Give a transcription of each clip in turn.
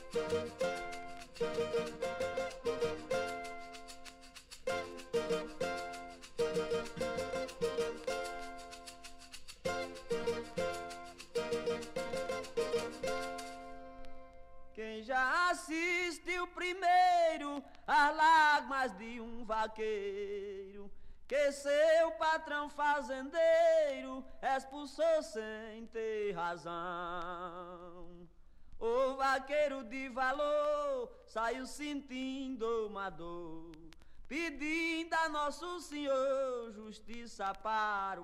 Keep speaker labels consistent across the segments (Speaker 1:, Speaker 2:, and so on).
Speaker 1: Quem já assistiu primeiro às lágrimas de um vaqueiro que seu patrão fazendeiro expulsou sem ter razão? O vaqueiro de valor saiu sentindo uma dor, pedindo a Nosso Senhor justiça para o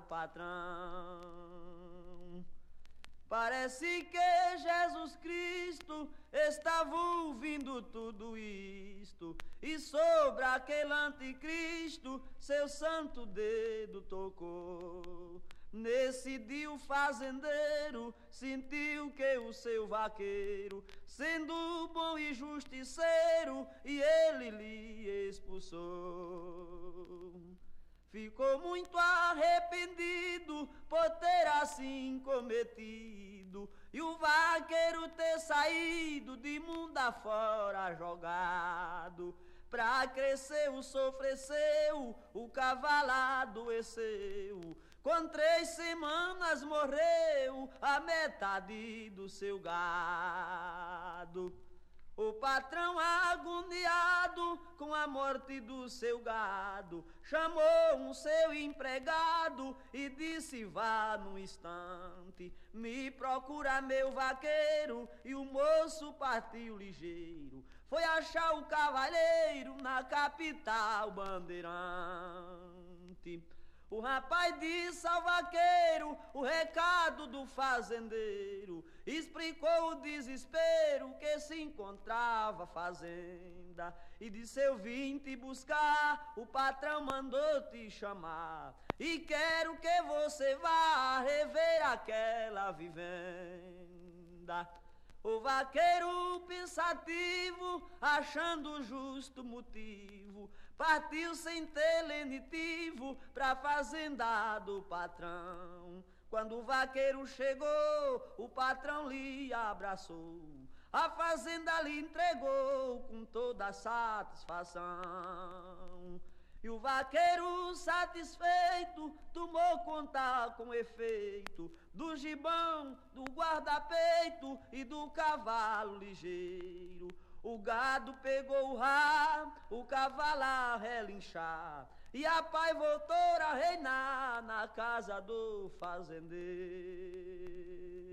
Speaker 1: patrão. Parece que Jesus Cristo estava ouvindo tudo isto, e sobre aquele anticristo seu santo dedo tocou. Nesse dia o fazendeiro sentiu que o seu vaqueiro, sendo bom e justiceiro, e ele lhe expulsou. Ficou muito arrependido por ter assim cometido, e o vaqueiro ter saído de mundo afora jogado. Pra crescer o sofreceu, o cavalo adoeceu, com 3 semanas morreu a metade do seu gado. O patrão agoniado com a morte do seu gado chamou um seu empregado e disse: vá num instante me procura meu vaqueiro. E o moço partiu ligeiro, foi achar o cavalheiro na capital bandeirante. O rapaz disse ao vaqueiro o recado do fazendeiro, explicou o desespero que se encontrava a fazenda, e disse: eu vim te buscar, o patrão mandou te chamar, e quero que você vá rever aquela vivenda. O vaqueiro pensativo, achando justo motivo, partiu sem ter lenitivo pra fazenda do patrão. Quando o vaqueiro chegou, o patrão lhe abraçou, a fazenda lhe entregou com toda a satisfação. E o vaqueiro satisfeito tomou conta com efeito do gibão, do guarda-peito e do cavalo ligeiro. O gado pegou o rabo, o cavalo a relinchar, e a paz voltou a reinar na casa do fazendeiro.